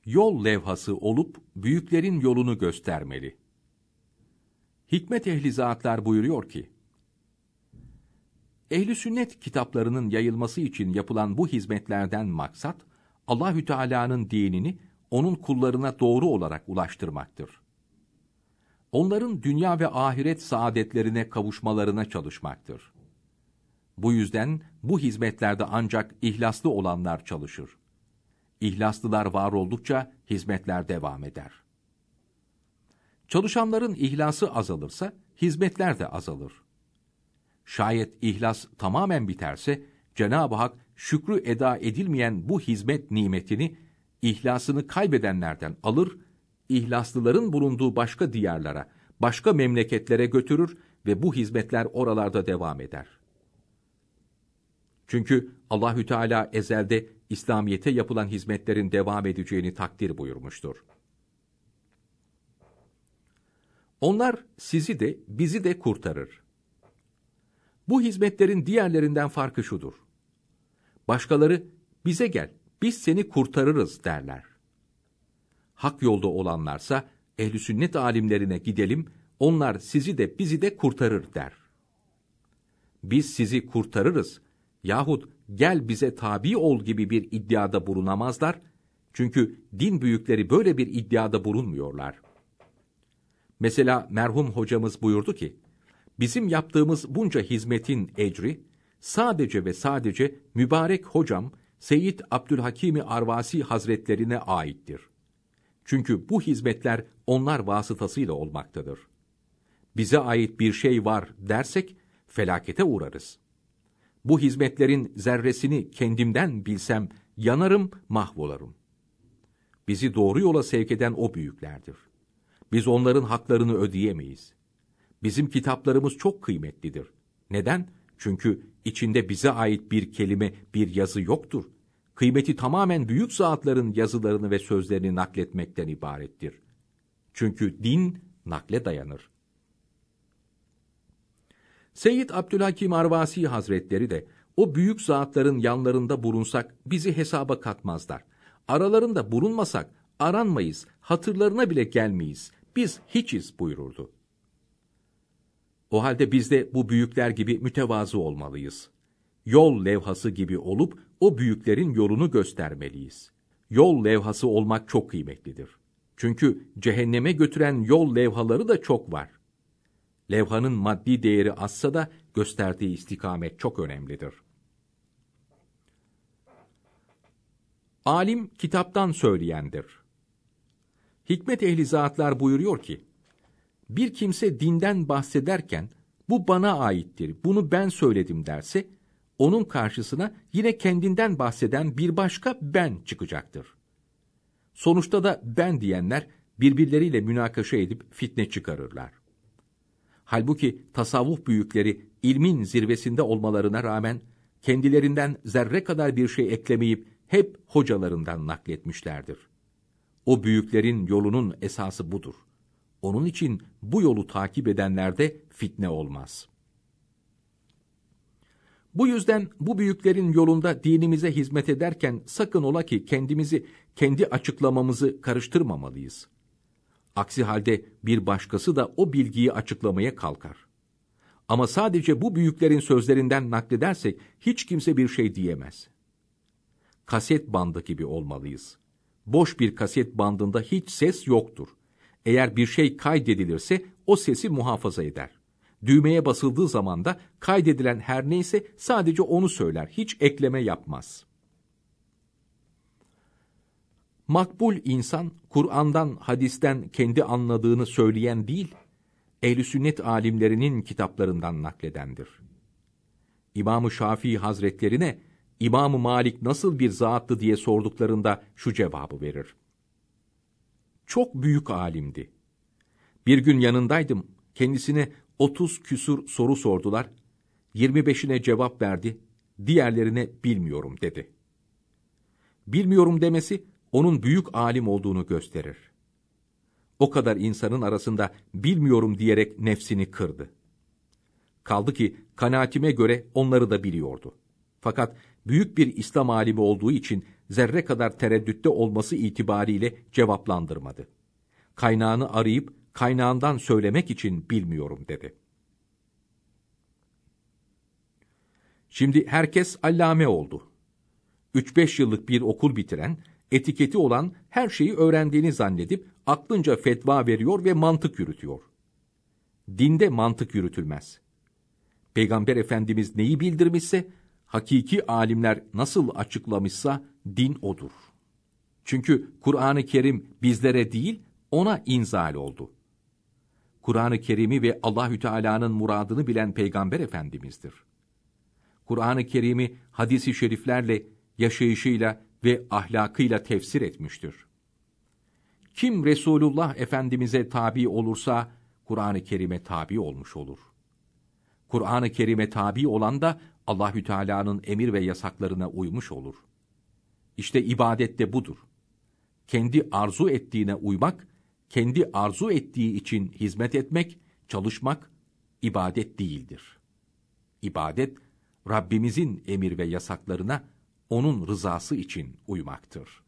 yol levhası olup büyüklerin yolunu göstermeli. Hikmet ehli zatlar buyuruyor ki, Ehl-i sünnet kitaplarının yayılması için yapılan bu hizmetlerden maksat, Allahü Teala'nın dinini onun kullarına doğru olarak ulaştırmaktır. Onların dünya ve ahiret saadetlerine kavuşmalarına çalışmaktır. Bu yüzden bu hizmetlerde ancak ihlaslı olanlar çalışır. İhlaslılar var oldukça hizmetler devam eder. Çalışanların ihlası azalırsa hizmetler de azalır. Şayet ihlas tamamen biterse Cenab-ı Hak şükrü eda edilmeyen bu hizmet nimetini ihlasını kaybedenlerden alır, ihlaslıların bulunduğu başka diyarlara, başka memleketlere götürür ve bu hizmetler oralarda devam eder. Çünkü Allahü Teala ezelde İslamiyete yapılan hizmetlerin devam edeceğini takdir buyurmuştur. Onlar sizi de bizi de kurtarır. Bu hizmetlerin diğerlerinden farkı şudur: başkaları bize gel, biz seni kurtarırız derler. Hak yolda olanlarsa ehl-i sünnet alimlerine gidelim, onlar sizi de bizi de kurtarır der. Biz sizi kurtarırız yahut gel bize tabi ol gibi bir iddiada bulunamazlar, çünkü din büyükleri böyle bir iddiada bulunmuyorlar. Mesela merhum hocamız buyurdu ki, bizim yaptığımız bunca hizmetin ecri, sadece ve sadece mübarek hocam Seyyid Abdülhakim-i Arvasi Hazretlerine aittir. Çünkü bu hizmetler onlar vasıtasıyla olmaktadır. Bize ait bir şey var dersek, felakete uğrarız. Bu hizmetlerin zerresini kendimden bilsem, yanarım, mahvolarım. Bizi doğru yola sevk eden o büyüklerdir. Biz onların haklarını ödeyemeyiz. Bizim kitaplarımız çok kıymetlidir. Neden? Çünkü içinde bize ait bir kelime, bir yazı yoktur. Kıymeti tamamen büyük zatların yazılarını ve sözlerini nakletmekten ibarettir. Çünkü din nakle dayanır. Seyyid Abdülhakim Arvasi Hazretleri de o büyük zatların yanlarında bulunsak bizi hesaba katmazlar. Aralarında bulunmasak aranmayız, hatırlarına bile gelmeyiz. Biz hiçiz buyururdu. O halde biz de bu büyükler gibi mütevazı olmalıyız. Yol levhası gibi olup o büyüklerin yolunu göstermeliyiz. Yol levhası olmak çok kıymetlidir. Çünkü cehenneme götüren yol levhaları da çok var. Levhanın maddi değeri azsa da gösterdiği istikamet çok önemlidir. Alim kitaptan söyleyendir. Hikmet ehli zatlar buyuruyor ki, bir kimse dinden bahsederken bu bana aittir, bunu ben söyledim derse, onun karşısına yine kendinden bahseden bir başka ben çıkacaktır. Sonuçta da ben diyenler birbirleriyle münakaşa edip fitne çıkarırlar. Halbuki tasavvuf büyükleri ilmin zirvesinde olmalarına rağmen kendilerinden zerre kadar bir şey eklemeyip hep hocalarından nakletmişlerdir. O büyüklerin yolunun esası budur. Onun için bu yolu takip edenlerde fitne olmaz. Bu yüzden bu büyüklerin yolunda dinimize hizmet ederken sakın ola ki kendimizi, kendi açıklamamızı karıştırmamalıyız. Aksi halde bir başkası da o bilgiyi açıklamaya kalkar. Ama sadece bu büyüklerin sözlerinden nakledersek hiç kimse bir şey diyemez. Kaset bandı gibi olmalıyız. Boş bir kaset bandında hiç ses yoktur. Eğer bir şey kaydedilirse o sesi muhafaza eder. Düğmeye basıldığı zaman da kaydedilen her neyse sadece onu söyler, hiç ekleme yapmaz. Makbul insan, Kur'an'dan, hadisten kendi anladığını söyleyen değil, ehl-i sünnet alimlerinin kitaplarından nakledendir. İmam-ı Şafii Hazretlerine, İmam-ı Malik nasıl bir zattı diye sorduklarında şu cevabı verir. Çok büyük alimdi. Bir gün yanındaydım, kendisine 30 küsur soru sordular, 25'ine cevap verdi, diğerlerine bilmiyorum dedi. Bilmiyorum demesi, onun büyük alim olduğunu gösterir. O kadar insanın arasında bilmiyorum diyerek nefsini kırdı. Kaldı ki kanaatime göre onları da biliyordu. Fakat büyük bir İslam alimi olduğu için zerre kadar tereddütte olması itibariyle cevaplandırmadı. Kaynağını arayıp kaynağından söylemek için bilmiyorum dedi. Şimdi herkes allame oldu. 3-5 yıllık bir okul bitiren, etiketi olan her şeyi öğrendiğini zannedip aklınca fetva veriyor ve mantık yürütüyor. Dinde mantık yürütülmez. Peygamber Efendimiz neyi bildirmişse, hakiki alimler nasıl açıklamışsa din odur. Çünkü Kur'an-ı Kerim bizlere değil, ona inzal oldu. Kur'an-ı Kerim'i ve Allahü Teala'nın muradını bilen Peygamber Efendimiz'dir. Kur'an-ı Kerim'i hadis-i şeriflerle, yaşayışıyla ve ahlakıyla tefsir etmiştir. Kim Resulullah Efendimiz'e tabi olursa, Kur'an-ı Kerim'e tabi olmuş olur. Kur'an-ı Kerim'e tabi olan da Allahü Teala'nın emir ve yasaklarına uymuş olur. İşte ibadet de budur. Kendi arzu ettiğine uymak, kendi arzu ettiği için hizmet etmek, çalışmak ibadet değildir. İbadet, Rabbimizin emir ve yasaklarına onun rızası için uymaktır.